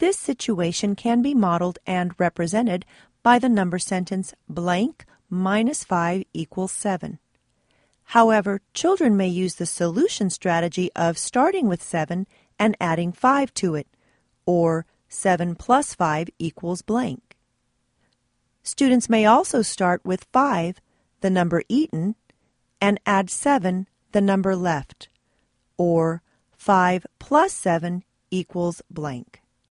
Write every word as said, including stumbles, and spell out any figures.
This situation can be modeled and represented by the number sentence blank minus five equals seven. However, children may use the solution strategy of starting with seven and adding five to it, or seven plus five equals blank. Students may also start with five, the number eaten, and add seven, the number left, or five plus seven equals blank.